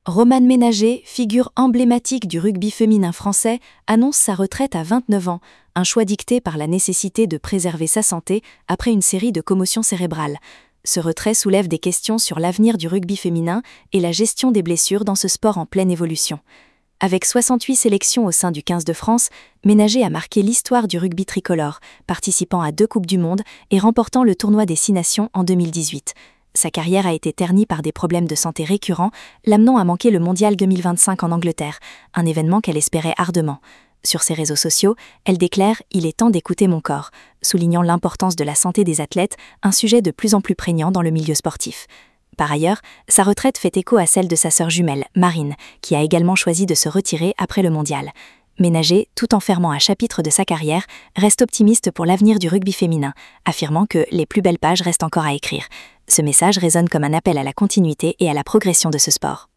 Romane Ménager, figure emblématique du rugby féminin français, annonce sa retraite à 29 ans, un choix dicté par la nécessité de préserver sa santé après une série de commotions cérébrales. Ce retrait soulève des questions sur l'avenir du rugby féminin et la gestion des blessures dans ce sport en pleine évolution. Avec 68 sélections au sein du 15 de France, Ménager a marqué l'histoire du rugby tricolore, participant à 2 Coupes du Monde et remportant le tournoi des 6 Nations en 2018. Sa carrière a été ternie par des problèmes de santé récurrents, l'amenant à manquer le Mondial 2025 en Angleterre, un événement qu'elle espérait ardemment. Sur ses réseaux sociaux, elle déclare « Il est temps d'écouter mon corps », soulignant l'importance de la santé des athlètes, un sujet de plus en plus prégnant dans le milieu sportif. Par ailleurs, sa retraite fait écho à celle de sa sœur jumelle, Marine, qui a également choisi de se retirer après le Mondial. Ménager, tout en fermant un chapitre de sa carrière, reste optimiste pour l'avenir du rugby féminin, affirmant que les plus belles pages restent encore à écrire. Ce message résonne comme un appel à la continuité et à la progression de ce sport.